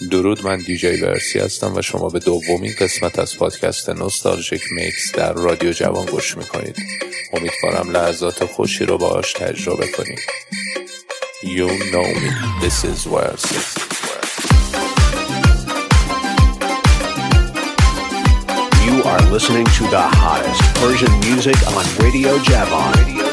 درود، من دیجی ورسی هستم و شما به دومین قسمت از پادکست نوستالژیک میکس در رادیو جوان گوش میکنید. امیدوارم لحظات خوشی رو باهاش تجربه کنید. You know me, this is Versi. You are listening to the hottest Persian music on Radio Javan.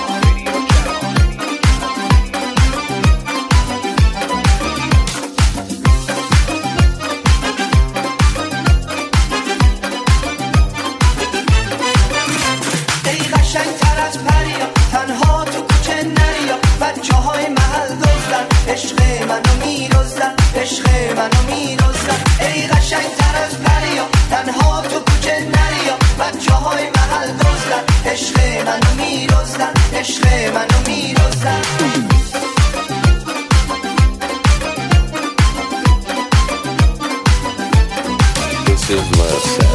This is Versi.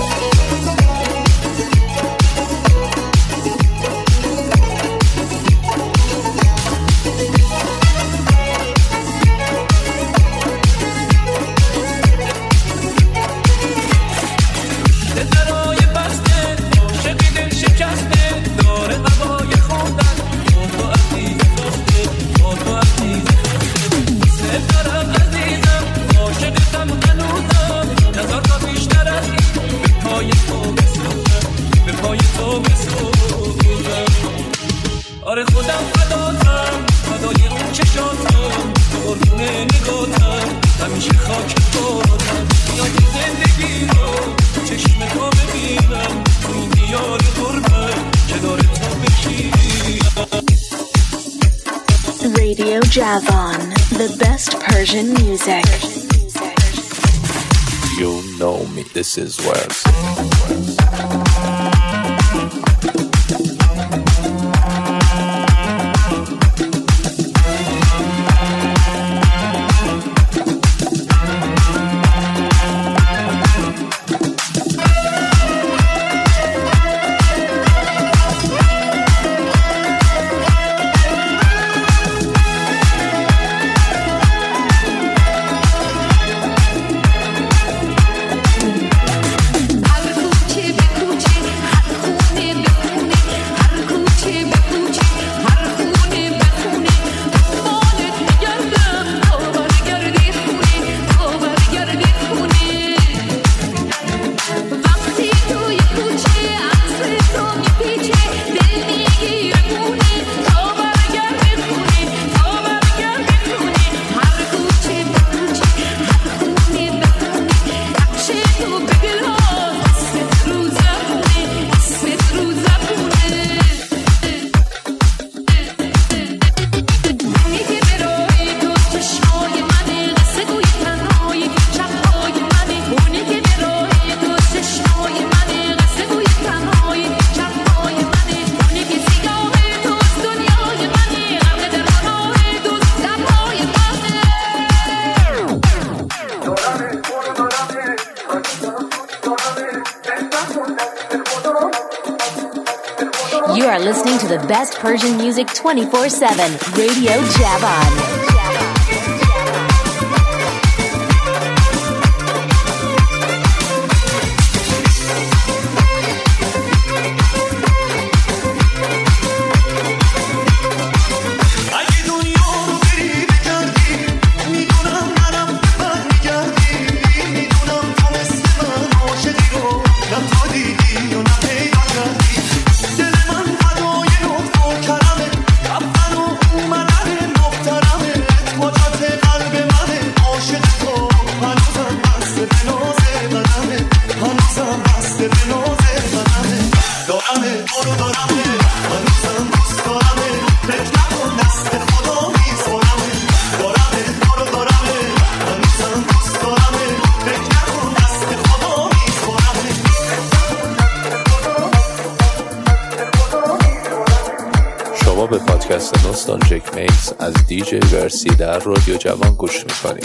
آره خودم فداتم، فدای اون چشاتم، قربونه نگاتم، همیشه خاک پاتم. میای زندگی رو چشم تو ببینم، تو این دیار غربت کنار تو بشینم. Radio Javan, the best Persian music. You know me, this is Versi. You are listening to the best Persian music 24/7, Radio Javan. به پادکست نوستالژیک میکس از دیجی ورسی در رادیو جوان گوش میکنید.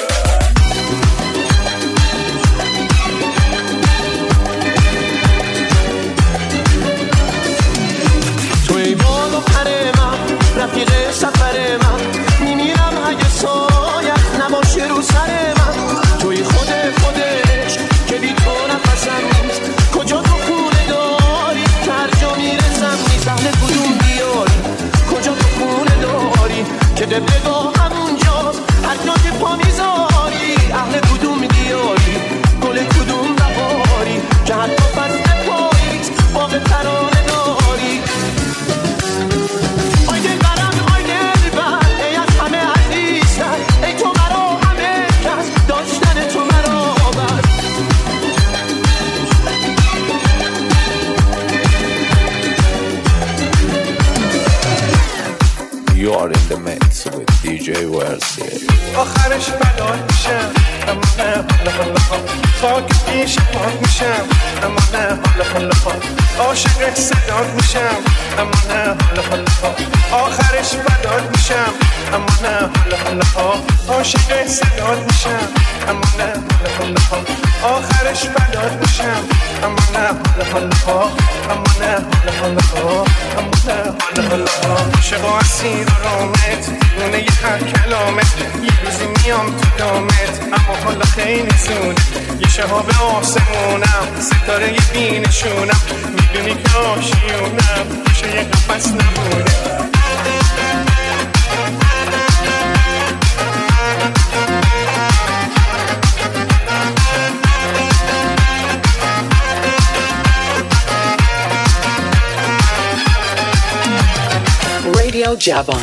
توی بال و پر من، رفیق سفر من، میمیرم اگه سایت نباشه رو سر من. حجاج پا میذاری اهل کدوم دیاری گل کدوم بهاری که حتی فصل پاییز باغ ترانه داری آی دلبرم آی دلبر ای از همه عزیزتر ای تو مرا همه کس داشتن تو مرا بر You are in the mix with DJ Versi. آخرش بلال میشم اما نه حالا خاک پیش پاک میشم اما نه حالا عاشق صدات میشم اما نه حالا آخرش بلال میشم اما نه حالا عاشق صدات میشم اما نه حالا آخرش بلال میشم اما نه حالا اما نه حالا اما نه حالا عاشق و اسیر رامت نونه ی هر کلامت یه روزی میام تو دامت اما حالا خیلی زونه یه شهاب آسمونم ستاره یه بینشونم میدونی که آشیونم میشه یه قفص نمونه Radio Javan.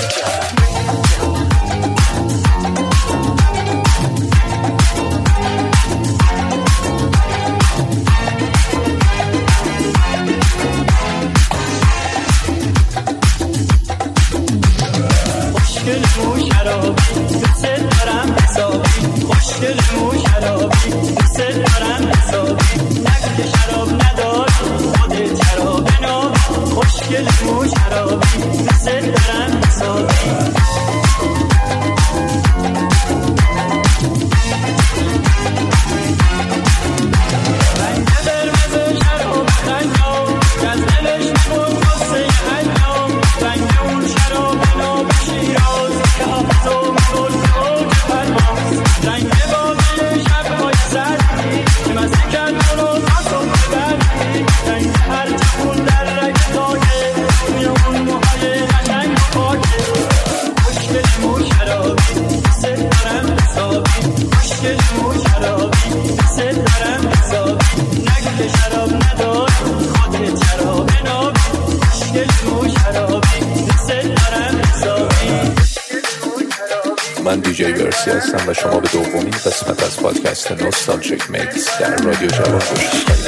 من دیجی ورسی هستم و شما به دومین قسمت از پادکست نوستالژیک میکس در رادیو جوان گوش می‌کنید.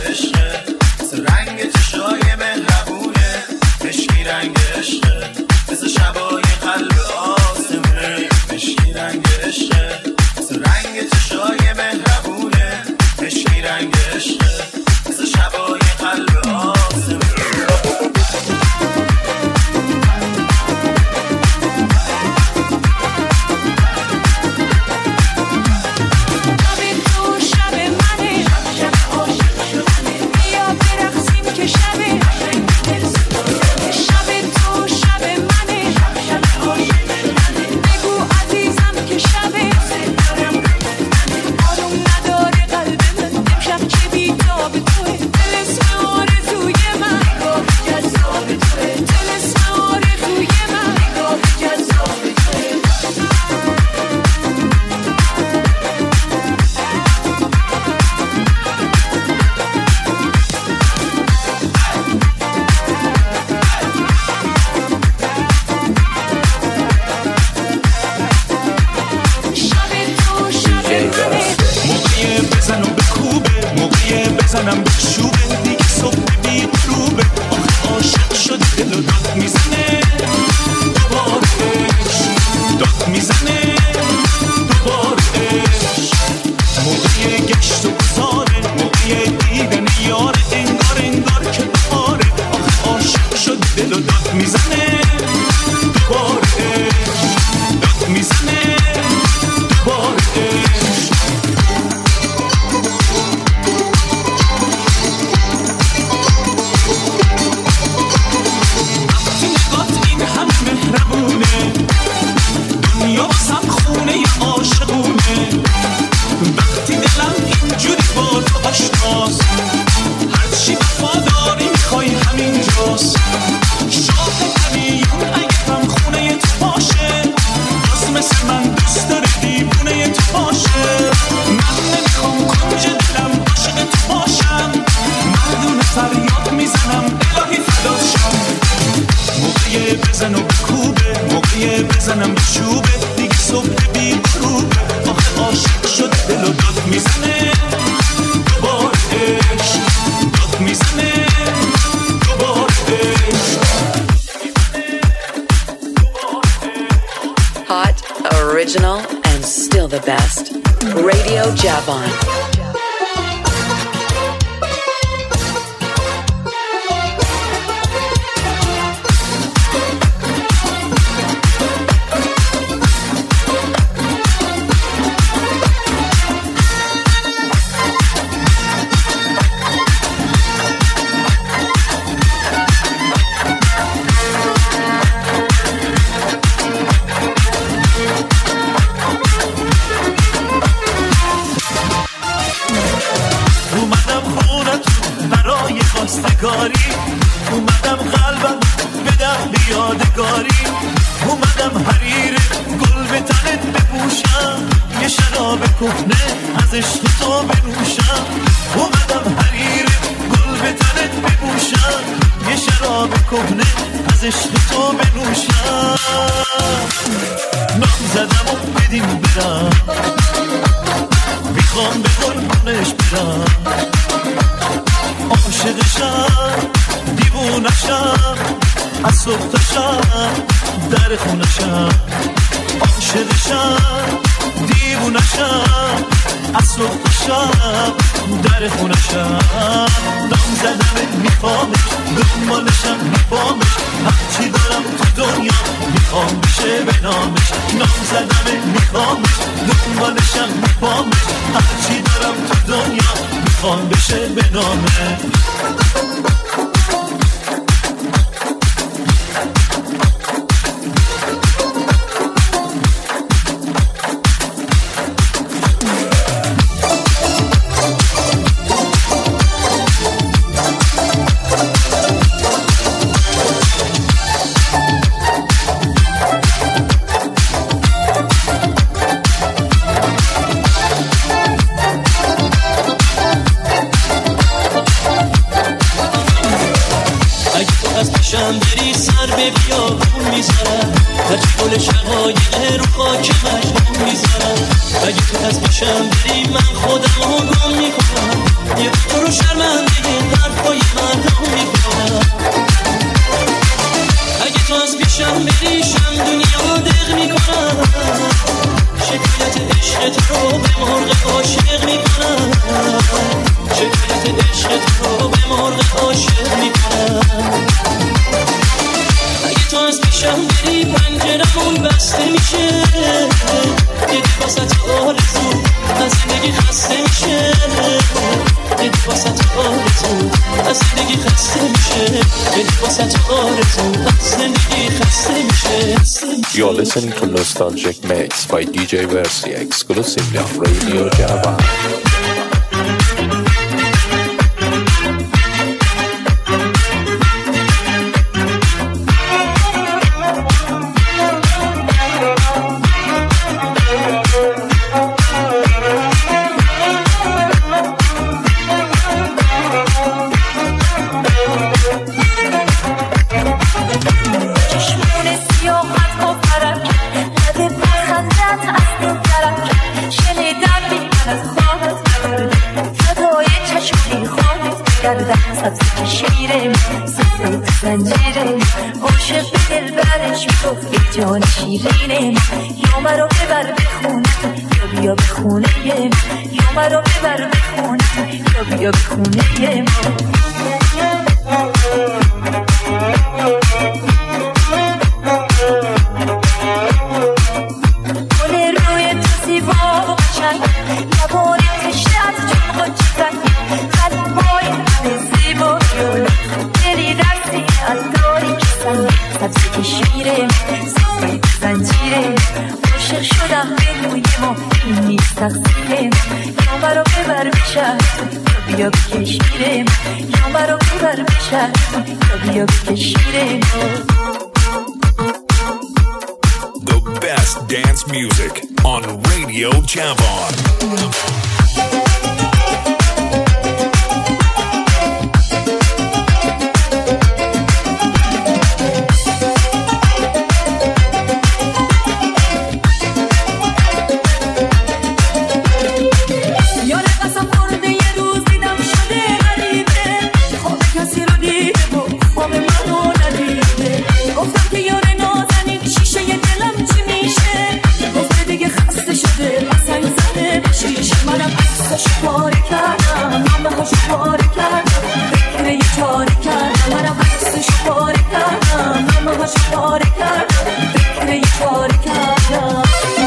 رنگ چشای مهربونه مشکی رنگ عشقه مثل شبای قلب آسمونه مشکی رنگ عشقه مثل رنگ چشای مهربونه مشکی رنگ عشقه مثل شبای قلب آسمونه Original and still the best. Radio Javon. اومدم قلبم بدم بیادگاری، اومدم حریر گل به تنت بپوشم، یه شراب کهنه از عشق تو بنوشم. اومدم حریر گل به تنت بپوشم، یه شراب کهنه از عشق تو بنوشم. نام زدم و بدیم برم، میخوام به قربونش برم. عاشقشم دیوونشم، از صبح تا شب در خونشم. عاشقشم دیوونشم، از صبح تا شب در خونشم. نام زدم میخوامش، دنبالشم میخوامش، هرچی دارم تو دنیا میخوام بشه به نامش. نام زدم میخوامش، دنبالشم میخوامش، هرچی دارم تو دنیا میخوام بشه به نامش. بری سر به بیابون میذارم، هرچی گل شقایق رو خاک مجنون میذارم. اگه تو از باشم بری من خودم رو گم میکنم، یه تو رو شرمنده حرفای مردم میکنم. اگه تو از پیشم بری شم دنیا دق میکنم، شکایت عشقت رو به مرغ عاشق میکنم. شکایت عشقت رو به مرغ عاشق میکنم. تو از پیشم بری پنجرمون بسته میشه، دیدی واسه آرزو از زندگی خسته میشه. دیدی واسه آرزو از زندگی خسته میشه. دیدی واسه آرزو از زندگی خسته میشه. You're listening to Nostalgic Mix by DJ Versi exclusively on Radio Javon. جان شیرینه یا مرا ببر به خونه یا بیا به خونه یا مرا ببر به خونه یا بیا به خونه گل روی تو زیبا و قشنگ لبان تشنه چون قاچقن قلبای همه زیبا جلو دلی درسی از داری که سنگ سبزی کشمیره زنجیره عاشق شدم به روی ما این نیست تقصیره یا مرا ببر به شهر یا بیا بکشیره یا مرا ببر به شهر یا بیا بکشیره The best dance music on Radio Javon. گفتم که یار نازنین شیشه دلم چی میشه؟ گفته کردم همه هاشو پاره کردم فکر یه چاره کردم منم حسشو پاره کردم همه هاشو پاره کردم فکر یه چاره کردم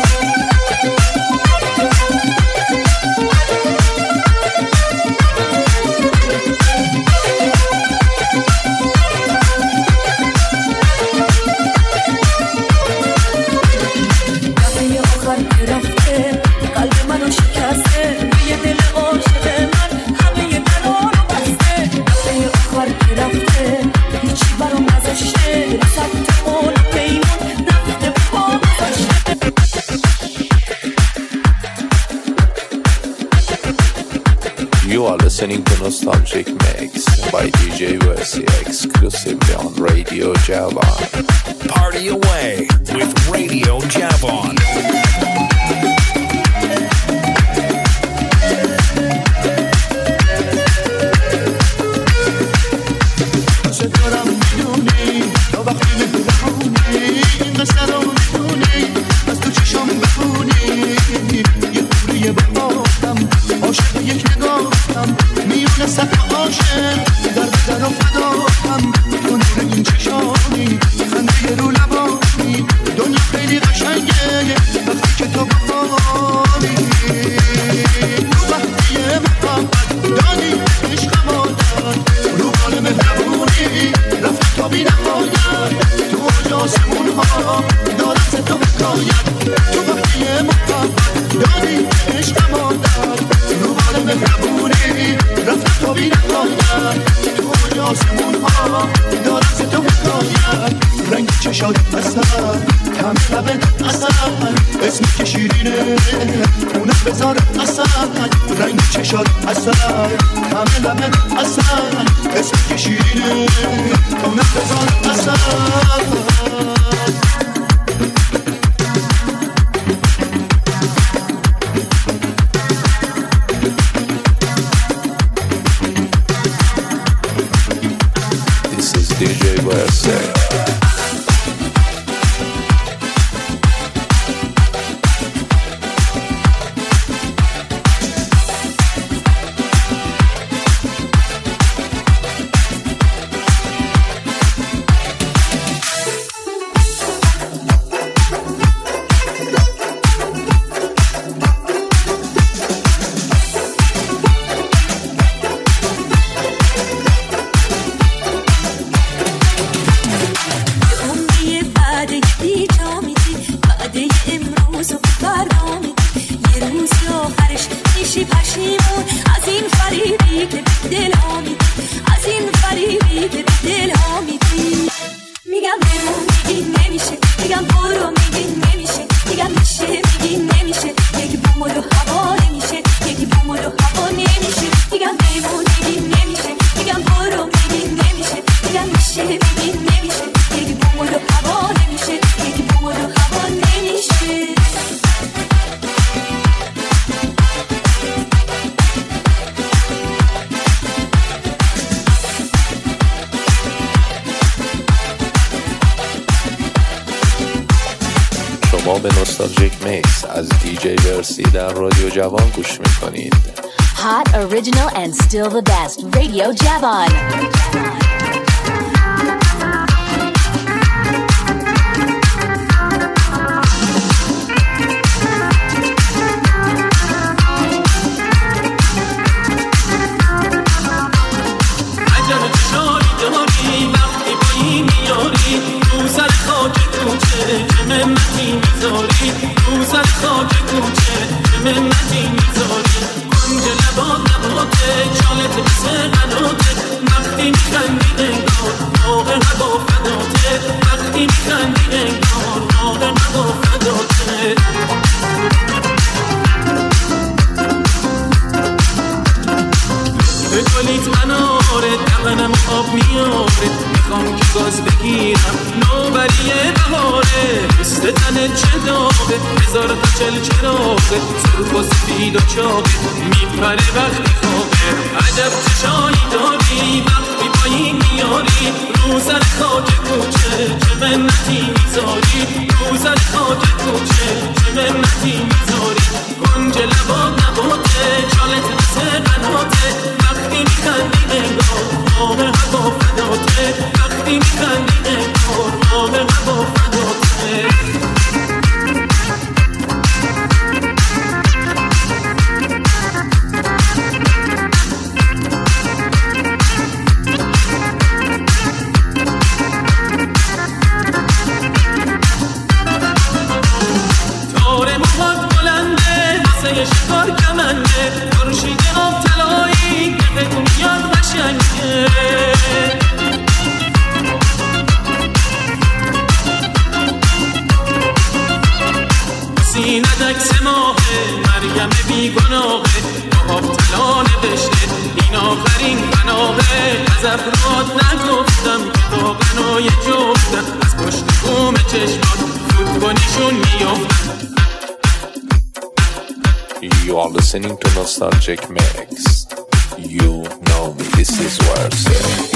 You are listening to Nostalgic Mix by DJ Versi exclusively on Radio Javon. Party away with Radio Javon. This is DJ Versi. شما به نوستالژیک میکس از دیجی ورسی در رادیو جوان گوش میکنید. Hot, original and still the best. Radio Javon. چالت های شکار کمنده خورشید آب طلایی دقت میاد قشنگه سینه دکس ماهه مریم بیگناهه آب طلا نوشته این آخرین بناهه از افراد نگفتم که تا غنای جفتم از پشت بوم چشمان فوت کنیشون میافتم. You are listening to Nostalgic Mix. You know me, this is Warsaw.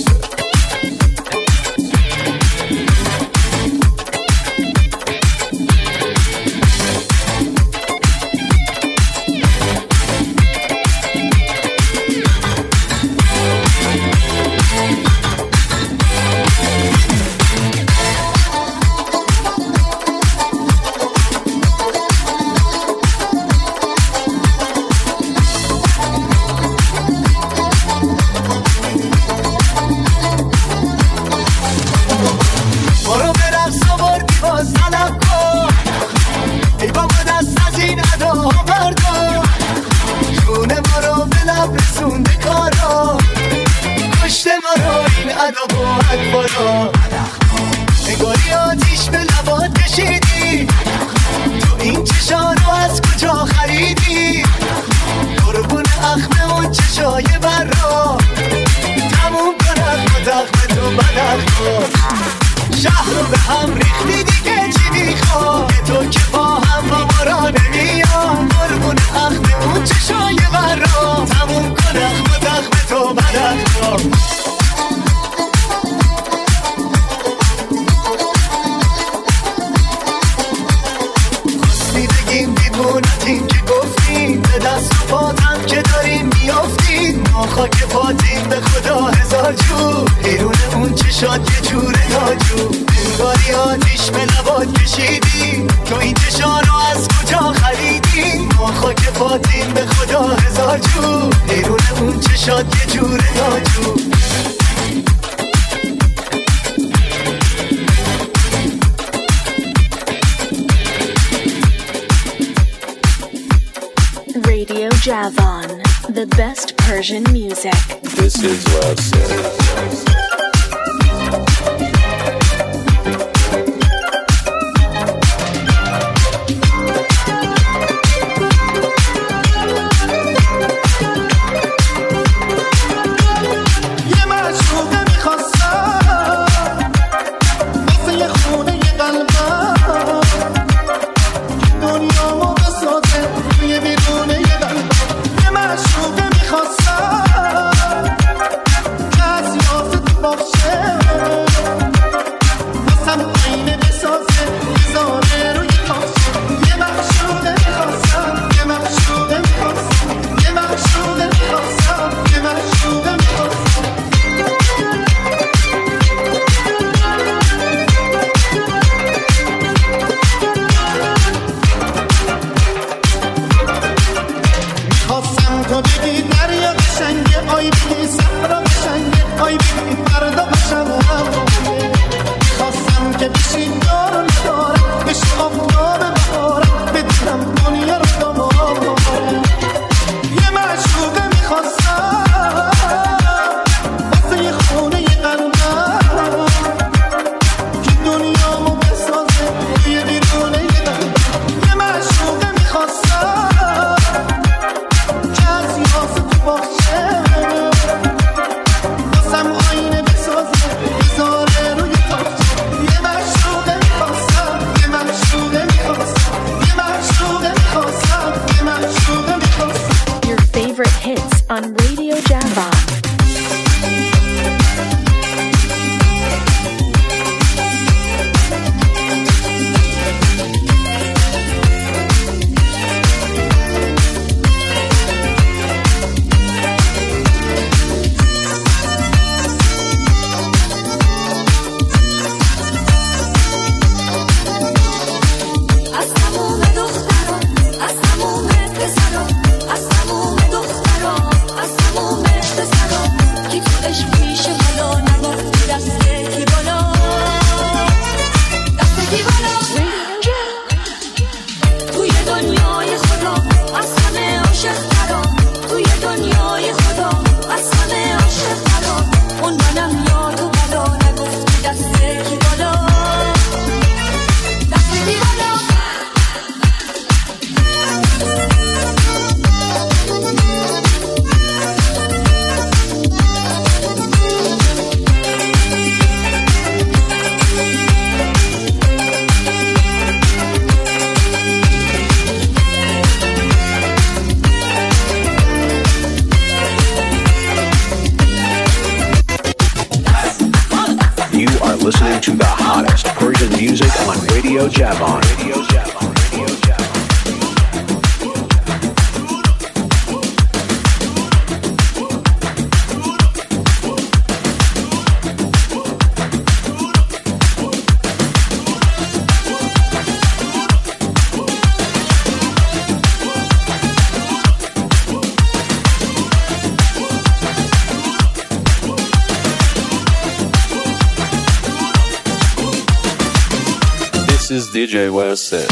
نگاری آتیش به لبات کشیدی تو این چشانو از کجا خریدی قربون اخم اون چشای برا تموم کنم با دخم تو بدخم شهر رو به هم ریختی دیگه چی میخواد تو که با هم با ما را نمیاد قربون اخم اون چشای برا تموم کنم با دخم تو بدخم این که گفتیم به دست و پاتم که داریم میافتیم ما خاک پاتیم به خدا هزار جو بیرون اون چشات یه جوره ناجو انگاری آتیش به لبات کشیدی تو این چشانو از کجا خریدی ما خاک پاتیم به خدا هزار جو بیرون اون چشات یه جوره ناجو Radio Javon, the best Persian music. This is Warsaw. to the hottest Persian music on Radio Javan. Radio Javan. Radio Javan. This is DJ Verse.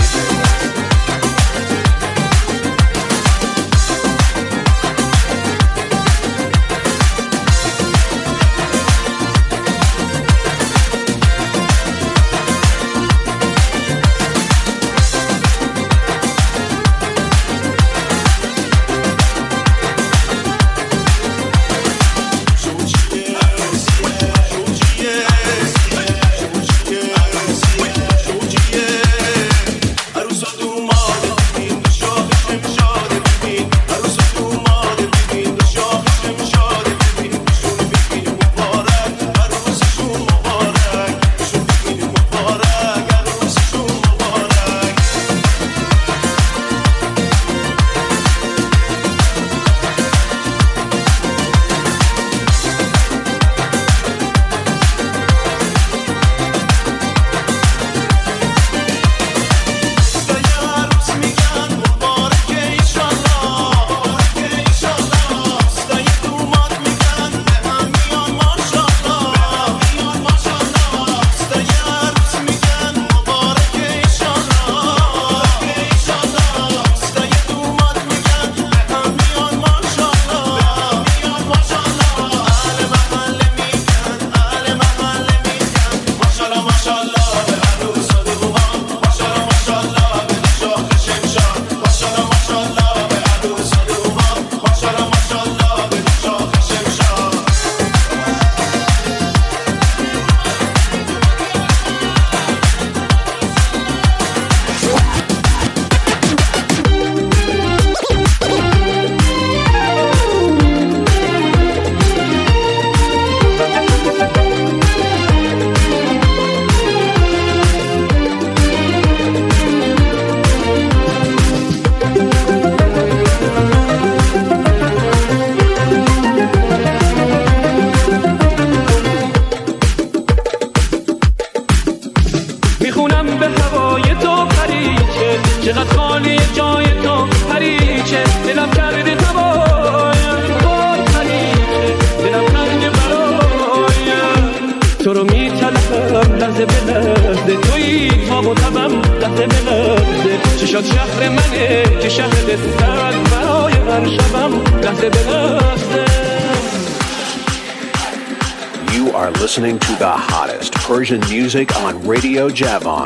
You are listening to the hottest Persian music on Radio Javan.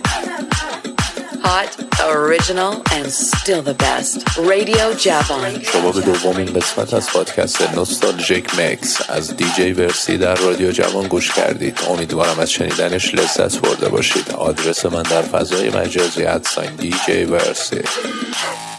Hot, original, and still the best. Radio Javan. شما به دومین قسمت از پادکست نوستالژیک مکس از دیجی ورسی در رادیو جوان گوش کردید. امیدوارم از شنیدنش لذت برده باشید. آدرس من در فضای مجازی @DJ Versi.